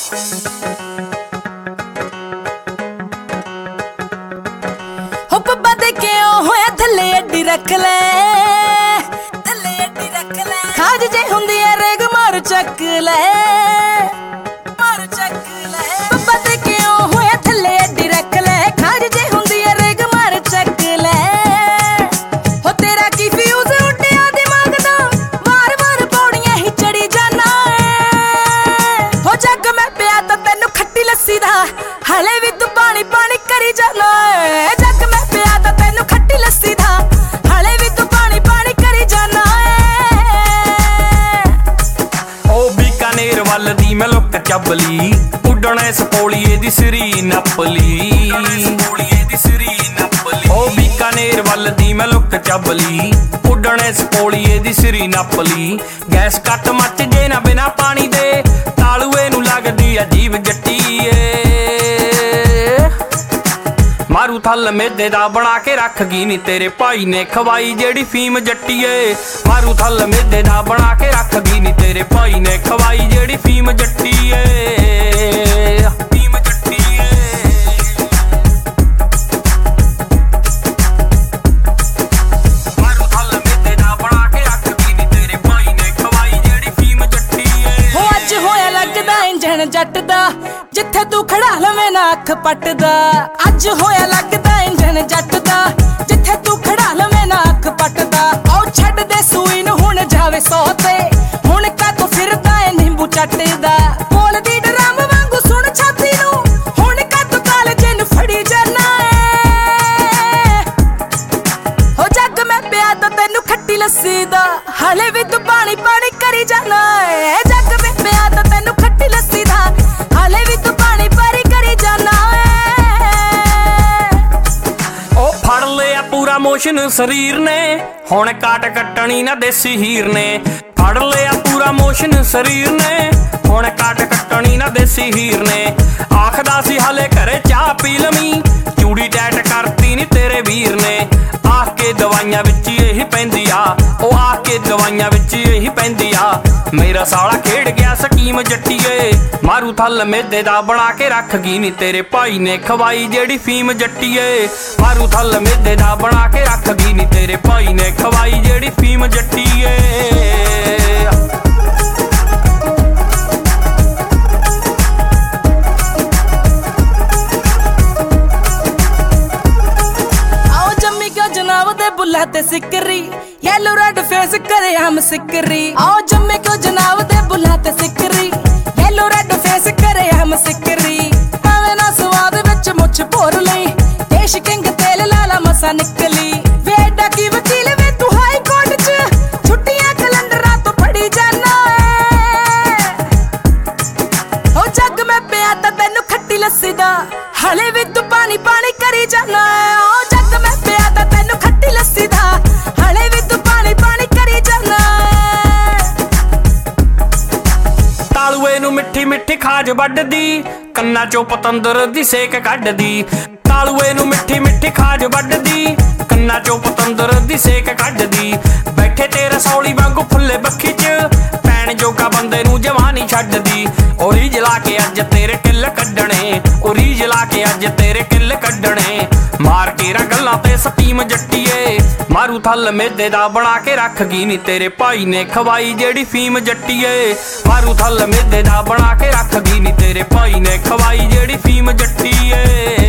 हो पप्पा दे के होया थले अड्डी रख ले, थले अड्डी रख ले। खाज जे हुंदी है रेग मार चक ले, मार चक ले। पप्पा दे के होया थले अड्डी रख ले, खाज जे हुंदी है रेग मार चक ले। हो तेरा की फ्यूज उड्डिया दिमाग दा, वार वार पौड़ियां ही चढ़ी जाना है। हो जग मैं पिया तो तेनू खट्टी लस्सी दा, हले भी तू पानी पानी करी जाना है। जग मैं पिया तो तेनू खट्टी लस्सी दा, हले भी तू पानी पानी करी जाना है। ओ बीकानेर वल दी मैं लुक चबली, उड्डणे सपोलीए दी सिरी नपली। ओ बीकानेर वल दी मैं लुक चबली, उड्डणे सपोलीए दी सिरी नपली। गैस कट मच जे ना बिना पानी दे, तालूए नू लगदी अजीब जट्टीए। मारू थल मेदे दा बना के रख गई नी तेरे भाई ने खवाई जेड़ी फीम जट्टीए। मारू थल मेदे दा बना के रख गई नी तेरे भाई ने खवाई जेड़ी फीम जट्टीए। फीम जट्टीए। मारू थल मेदे दा बना के रख गई नी तेरे भाई ने खवाई जेड़ी फीम जट्टीए। हो अज होया लगदा इंजन जट दा, जिथे तू खड़ा लवे ना अख पटदा। अज होया लगदा इंजन जट दा, जिथे तू खड़ा लवे ना अख पटदा। ओ छड्ड दे सूई नू हुण जावे सौ ते, हुण का तू फिरदा ए नींबू चटदा। बोलदी ड्रम वांगू सुण छाती नू, हुण का तू कालजे नू फड़ी जाना है। हो जग मैं पिया तो तेनू खट्टी लस्सी दा, हले भी तू पानी पानी करी जाना है। जग मैं पिया तो तेनू खट्टी लस्सी दा, हले भी तू पानी पानी करी जाना है। ओ फड़ लिया पूरा मोशन शरीर ने, हुण काट कट्टनी ना देसी हीर ने। फड़ लिया पूरा मोशन शरीर ने, हुण काट कट्टनी ना देसी हीर ने। आखदा सी हले घरे चाह पी लवी, चूड़ी टैट करती नी तेरे वीर ने। आख के दवाइयां विच यही पैंदी आ, ओ आख के दवाइयां विच यही पैंदी आ। मेरा साला खेड़ गया स्कीम जट्टीए। मारू थल मेदे दा बना के रख गई नी तेरे भाई ने खवाई जेड़ी फीम जट्टीए। मारू थल मेदे दा बना के रख गई नी तेरे भाई ने खवाई जेड़ी फीम जट्टीए। बुला ते सिकरी येलो रेड फेस करे हम सिकरी। आओ जम्मे को जनाब दे बुला ते सिकरी, येलो रेड फेस करे हम सिकरी। पावे ना स्वाद विच मुछ भोर लई, देश किंग तेल लाला मसा निकली। वेडा की वकील वे तू हाई कोर्ट च, छुट्टियां कैलेंडरां तो पड़ी जाना है। ओ जग मैं पिया ता तेनू खट्टी लस्सी दा, हले भी तू पानी पानी करी जाना है। ओ जग मैं पिया ता तेनू खट्टी लस्सी दा, हले भी तू पानी पानी करी जाना है। तालूए नू मिठी मिठी खाज वड्डदी, कन्ना चों पतंदर दी सेक कड्डदी। तालूए नू मिठी मिठी खाज वड्डदी, कन्ना चों पतंदर दी सेक कड्डदी। बैठे तेरे सौली वांगू फुल्ले बखी च, पैण जोगा बंदे नू जवानी छड्डदी। ओ रीज ला के अज तेरे किल कड्डणे, ओ रीज ला के अज तेरे किल कड्डणे। मार के गल्लां ते स्कीम जट्टीए। मारू थल मेदे दा बना के रख गई नी तेरे भाई ने खवाई जेड़ी फीम जट्टीए। मारू थल मेदे दा बना के रख गई नी तेरे भाई ने खवाई जेड़ी फीम जट्टीए।